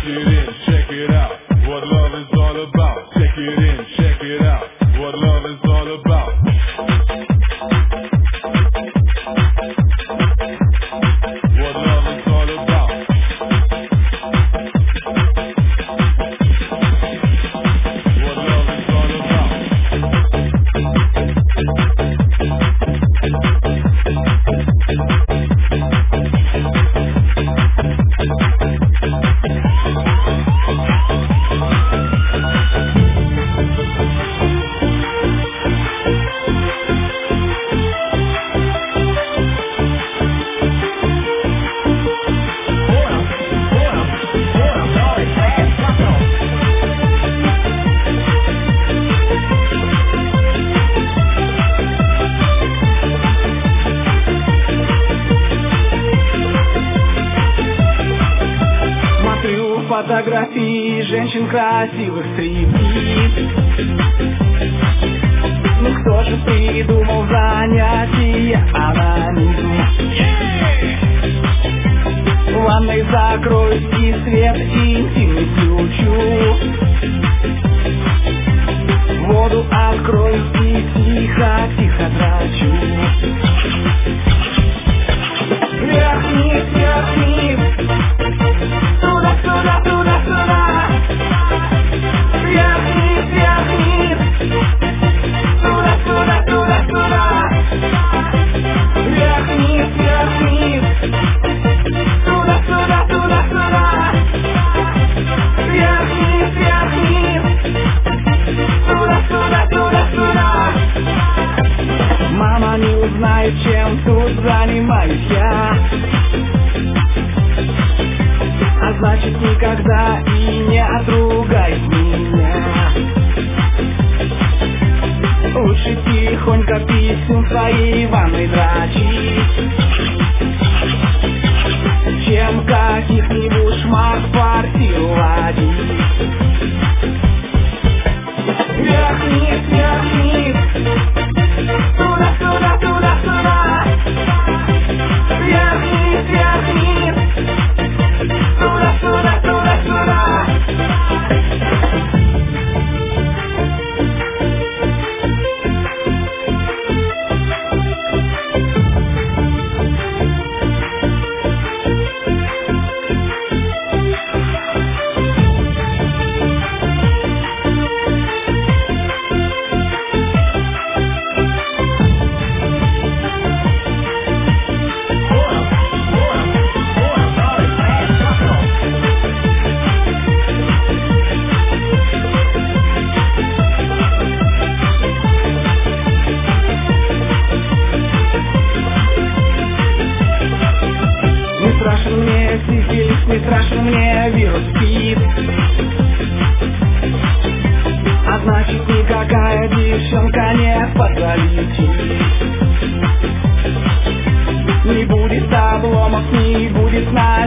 Check it in, check it out. What love is all about. Check it in, check it out. What love is all about. What love is all about. What love is all about. Фотографии женщин красивых среди. Ну кто же придумал занятие анонизм? В ванной закроюсь и свет интимный включу. Воду открою и тихо-тихо драчу. Вверх-вниз, вверх-вниз. Туда-сюда, туда-сюда. Вверх-вниз, вверх-вниз. Туда-сюда, туда-сюда. Вверх-вниз, вверх-вниз. Туда-сюда, туда-сюда. Вверх-вниз, вверх-вниз. Туда-сюда, туда-сюда. Мама не узнает, чем тут занимаюсь я. А значит никогда и не отругай меня. Лучше тихонько писем в своей ванной дрочить, чем каких-нибудь шмат в квартиру водить. Вверх-вниз, вверх-вниз. Туда-сюда, туда-сюда. Вверх-вниз, вверх-вниз. Туда-сюда, туда-сюда. Не страшен мне сифилис, не страшен мне вирус СПИД. А значит никакая девчонка не подлетит. Не будет обломов, не будет на